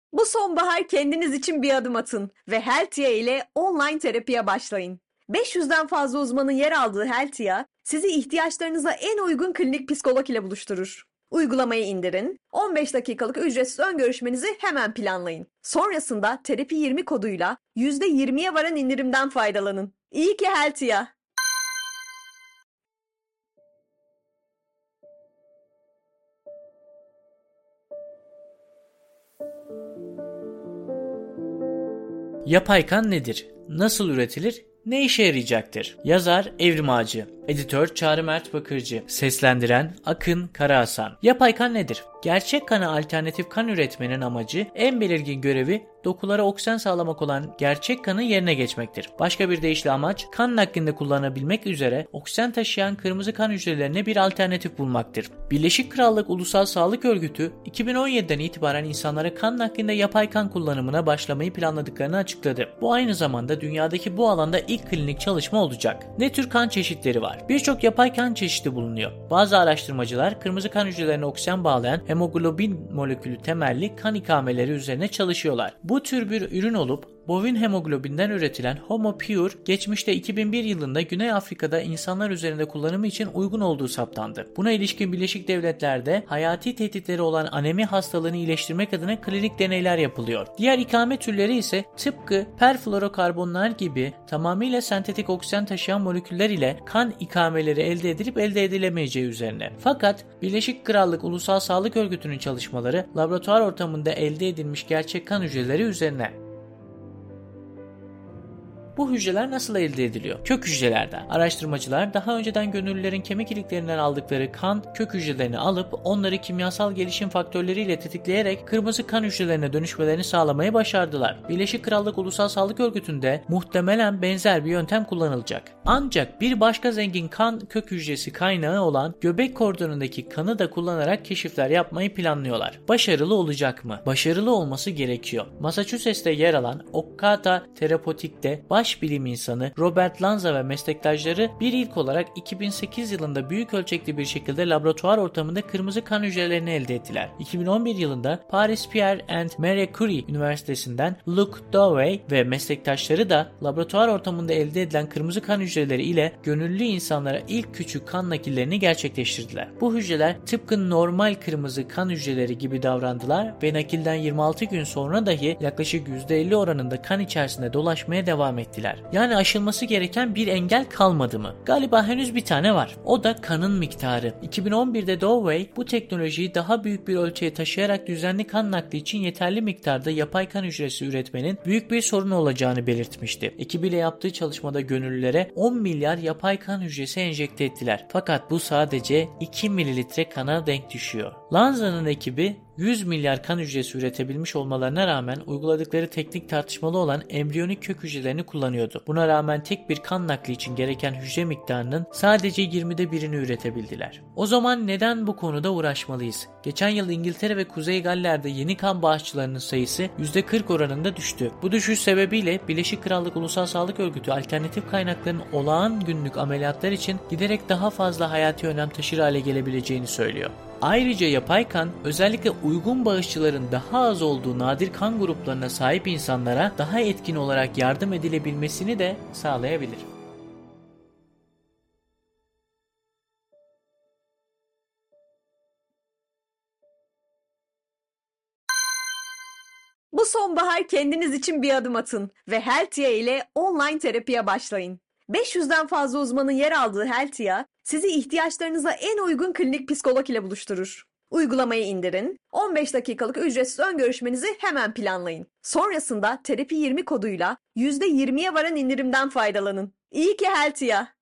Bu sonbahar kendiniz için bir adım atın ve Heltia ile online terapiye başlayın. 500'den fazla uzmanın yer aldığı Heltia, sizi ihtiyaçlarınıza en uygun klinik psikolog ile buluşturur. Uygulamayı indirin, 15 dakikalık ücretsiz ön görüşmenizi hemen planlayın. Sonrasında Terapi 20 koduyla %20'ye varan indirimden faydalanın. İyi ki Heltia! Yapay kan nedir? Nasıl üretilir? Ne işe yarayacaktır? Yazar Evrim Ağacı, editör Çağrı Mert Bakırcı, seslendiren Akın Karahasan. Yapay kan nedir? Gerçek kana alternatif kan üretmenin amacı, en belirgin görevi dokulara oksijen sağlamak olan gerçek kanın yerine geçmektir. Başka bir deyişle amaç, kan naklinde kullanabilmek üzere oksijen taşıyan kırmızı kan hücrelerine bir alternatif bulmaktır. Birleşik Krallık Ulusal Sağlık Örgütü 2017'den itibaren insanlara kan naklinde yapay kan kullanımına başlamayı planladıklarını açıkladı. Bu aynı zamanda dünyadaki bu alanda ilk klinik çalışma olacak. Ne tür kan çeşitleri var? Birçok yapay kan çeşidi bulunuyor. Bazı araştırmacılar kırmızı kan hücrelerine oksijen bağlayan hemoglobin molekülü temelli kan ikameleri üzerine çalışıyorlar. Bu tür bir ürün olup bovin hemoglobinden üretilen Homo Pure geçmişte 2001 yılında Güney Afrika'da insanlar üzerinde kullanımı için uygun olduğu saptandı. Buna ilişkin Birleşik Devletler'de hayati tehditleri olan anemi hastalığını iyileştirmek adına klinik deneyler yapılıyor. Diğer ikame türleri ise tıpkı perfluorokarbonlar gibi tamamıyla sentetik oksijen taşıyan moleküller ile kan ikameleri elde edilip elde edilemeyeceği üzerine. Fakat Birleşik Krallık Ulusal Sağlık Örgütü'nün çalışmaları laboratuvar ortamında elde edilmiş gerçek kan hücreleri üzerine. Bu hücreler nasıl elde ediliyor? Kök hücrelerden. Araştırmacılar daha önceden gönüllülerin kemik iliklerinden aldıkları kan kök hücrelerini alıp onları kimyasal gelişim faktörleriyle tetikleyerek kırmızı kan hücrelerine dönüşmelerini sağlamayı başardılar. Birleşik Krallık Ulusal Sağlık Örgütü'nde muhtemelen benzer bir yöntem kullanılacak. Ancak bir başka zengin kan kök hücresi kaynağı olan göbek kordonundaki kanı da kullanarak keşifler yapmayı planlıyorlar. Başarılı olacak mı? Başarılı olması gerekiyor. Massachusetts'te yer alan Okata Therapeutic'te baş bilim insanı Robert Lanza ve meslektaşları bir ilk olarak 2008 yılında büyük ölçekli bir şekilde laboratuvar ortamında kırmızı kan hücrelerini elde ettiler. 2011 yılında Paris Pierre and Marie Curie Üniversitesi'nden Luc Dovey ve meslektaşları da laboratuvar ortamında elde edilen kırmızı kan hücreleri ile gönüllü insanlara ilk küçük kan nakillerini gerçekleştirdiler. Bu hücreler tıpkı normal kırmızı kan hücreleri gibi davrandılar ve nakilden 26 gün sonra dahi yaklaşık %50 oranında kan içerisinde dolaşmaya devam ettiler. Yani aşılması gereken bir engel kalmadı mı? Galiba henüz bir tane var. O da kanın miktarı. 2011'de Dovey bu teknolojiyi daha büyük bir ölçüye taşıyarak düzenli kan nakli için yeterli miktarda yapay kan hücresi üretmenin büyük bir sorun olacağını belirtmişti. Ekibiyle yaptığı çalışmada gönüllülere 10 milyar yapay kan hücresi enjekte ettiler. Fakat bu sadece 2 mililitre kana denk düşüyor. Lanza'nın ekibi 100 milyar kan hücresi üretebilmiş olmalarına rağmen uyguladıkları teknik tartışmalı olan embriyonik kök hücrelerini kullanıyordu. Buna rağmen tek bir kan nakli için gereken hücre miktarının sadece 20'de birini üretebildiler. O zaman neden bu konuda uğraşmalıyız? Geçen yıl İngiltere ve Kuzey Galler'de yeni kan bağışçılarının sayısı %40 oranında düştü. Bu düşüş sebebiyle Birleşik Krallık Ulusal Sağlık Örgütü alternatif kaynakların olağan günlük ameliyatlar için giderek daha fazla hayati önem taşır hale gelebileceğini söylüyor. Ayrıca yapay kan özellikle uygun bağışçıların daha az olduğu nadir kan gruplarına sahip insanlara daha etkin olarak yardım edilebilmesini de sağlayabilir. Bu sonbahar kendiniz için bir adım atın ve Heltia ile online terapiye başlayın. 500'den fazla uzmanın yer aldığı Heltia, sizi ihtiyaçlarınıza en uygun klinik psikolog ile buluşturur. Uygulamayı indirin, 15 dakikalık ücretsiz ön görüşmenizi hemen planlayın. Sonrasında Terapi 20 koduyla %20'ye varan indirimden faydalanın. İyi ki Heltia!